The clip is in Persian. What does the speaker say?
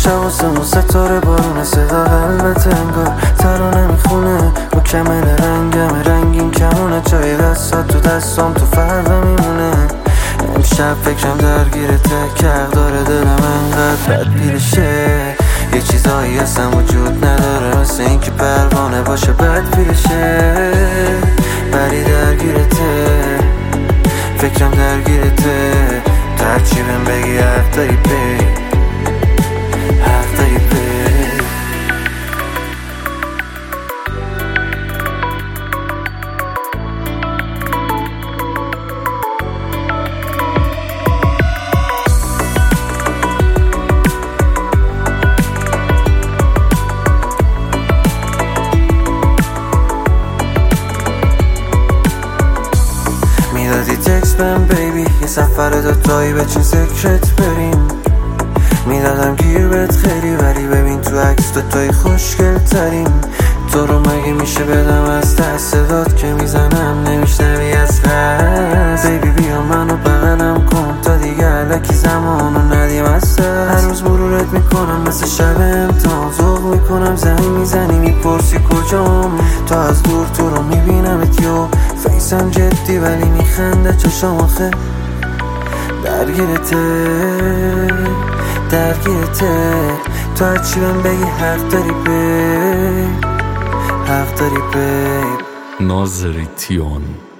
شب واسمون ستاره بارون صدا قلبت انگار ترانه میخونه مکمل رنگم رنگین کمونه جای دستات تو دستام تو فردا میمونه امشب فکرم درگیرته که حق داره دلم انقدر بد پیرشه یه چیزایی اصلا وجود نداره مثل این که پروانه باشه بد پیرشه ولی درگیرته فکرم درگیرته تو هرچی بهم بگی حق داری بی حق داری بی میدادی تکست بهم بیبی یه سفر دوتایی به چه ذکرت بریم میدادم گیر بهت خیلی ولی ببین تو عکس دوتایی خوشگل تریم تو رو مگه میشه بدم از دست داد که میزنم نمیشنوی از قصد بیبی بیا منو بغلم کن تا دیگه علکی زمانو ندیم از دست هر روز مرورت میکنم مثل شب امتحان ذوق میکنم زنگ میزنی میپرسی کجام تا از دور تو رو میبینمت یو فیسم جدی ولی میخنده چشام آخه درگیرته تو هرچی بهم بگی حق داری بی حق داری بی نازریتیان